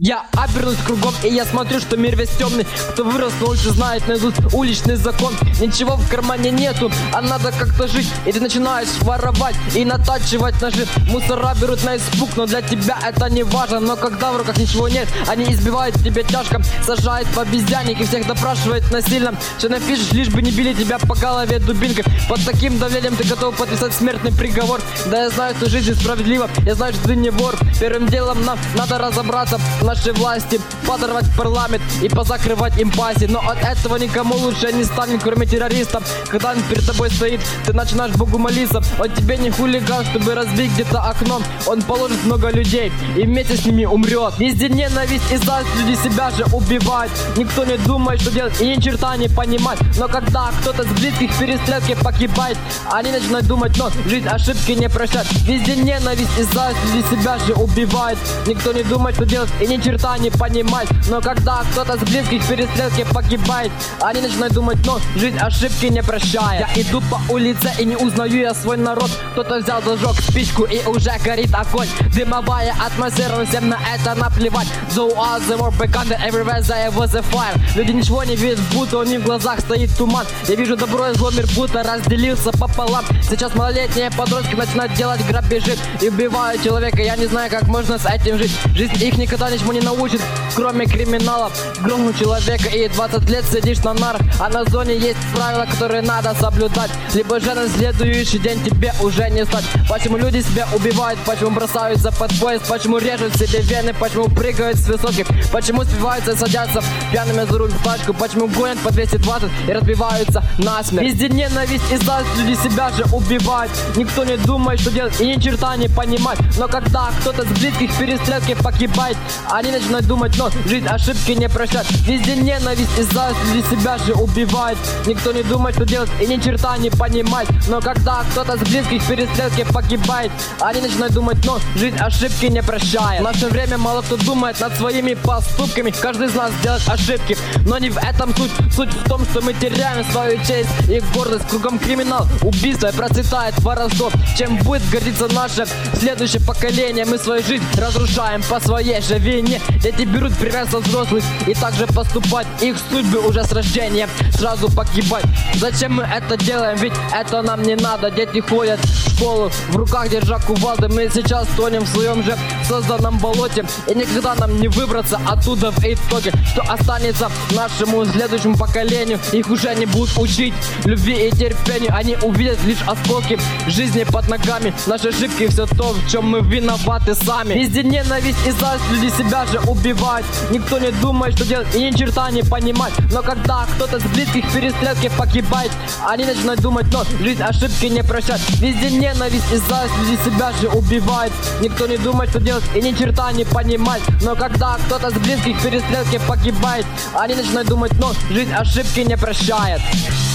Я обернусь кругом, и я смотрю, что мир весь темный. Кто вырос на улице, знает наизусть уличный закон. Ничего в кармане нету, а надо как-то жить. И ты начинаешь воровать и натачивать ножи. Мусора берут на испуг, но для тебя это не важно. Но когда в руках ничего нет, они избивают тебя тяжко. Сажают в обезьянник и всех допрашивают насильно. Что напишешь, лишь бы не били тебя по голове дубинкой. Под таким давлением ты готов подписать смертный приговор. Да я знаю, что жизнь справедлива, я знаю, что ты не вор. Первым делом нам надо разобраться в нашей власти, подорвать парламент и позакрывать им пасти. Но от этого никому лучше не станет, кроме террористов. Когда он перед тобой стоит, ты начинаешь Богу молиться. Он тебе не хулиган, чтобы разбить где-то окно. Он положит много людей и вместе с ними умрет. Везде ненависть и зависть, люди себя же убивают. Никто не думает, что делать, и ни черта не понимает. Но когда кто-то с близких в перестрелке погибает, они начинают думать, но жизнь ошибки не прощает. Везде ненависть и зависть, люди себя же убивают. Никто не думает, что делать, и ни черта не понимает. Но когда кто-то с близких в перестрелке погибает, они начинают думать, но жизнь ошибки не прощает. Я иду по улице и не узнаю я свой народ. Кто-то взял, зажег спичку и уже горит огонь. Дымовая атмосфера, всем на это наплевать. Though all the more begun that everywhere there was a fire. Люди ничего не видят, будто у них в глазах стоит туман. Я вижу добро и зло, мир будто разделился пополам. Сейчас малолетние подростки начинают делать грабежи и убивают человека. Я не знаю, как можно с этим жить. Жизнь их никогда ничему не научит, кроме криминала. Грохнул человека и 20 лет сидишь на нарах. А на зоне есть правила, которые надо соблюдать. Либо же на следующий день тебе уже не стать. Почему люди себя убивают, почему бросаются под поезд, почему режут себе вены, почему прыгают с высоких, почему спиваются и садятся пьяными за руль в тачку, почему гонят по 220 и разбиваются насмерть. Везде ненависть и зависть, люди себя же убивают. Никто не думает, что делать, и ни черта не понимает. Но когда кто-то с близких в перестрелке погибает, они начинают думать, но жизнь ошибки не прощает. Везде ненависть и зависть, люди себя же убивают. Никто не думает, что делать, и ни черта не понимает. Но когда кто-то с близких в перестрелке погибает, они начинают думать, но жизнь ошибки не прощает. В наше время мало кто думает над своими поступками. Каждый из нас делает ошибки, но не в этом суть. Суть в том, что мы теряем свою честь и гордость. Кругом криминал, убийство, процветает воровство. Чем будет гордиться наше следующее поколение? Мы свою жизнь разрушаем по своей же вине. Дети берут пример со взрослых и также поступать. Их судьбы уже с рождения сразу погибать. Зачем мы это делаем? Ведь это нам не надо. Дети ходят в школу, в руках держа кувалды. Мы сейчас тонем в своем же созданном болоте, и никогда нам не выбраться оттуда в итоге. Что останется нашему следующему поколению? Их уже не будут учить любви и терпению. Они увидят лишь осколки жизни под ногами. Наши ошибки, все то, в чем мы виноваты сами. Везде ненависть и зависть, люди себя же убивают. Никто не думает, что делать, и ни черта не понимать. Но когда кто-то с близких в перестрелке погибает, они начинают думать, но жизнь ошибки не прощает. Везде ненависть и зависть, люди себя же убивают. Никто не думает, что делать, и ни черта не понимать. Но когда кто-то с близких в перестрелке погибает, они начинают думать, но жизнь ошибки не прощает.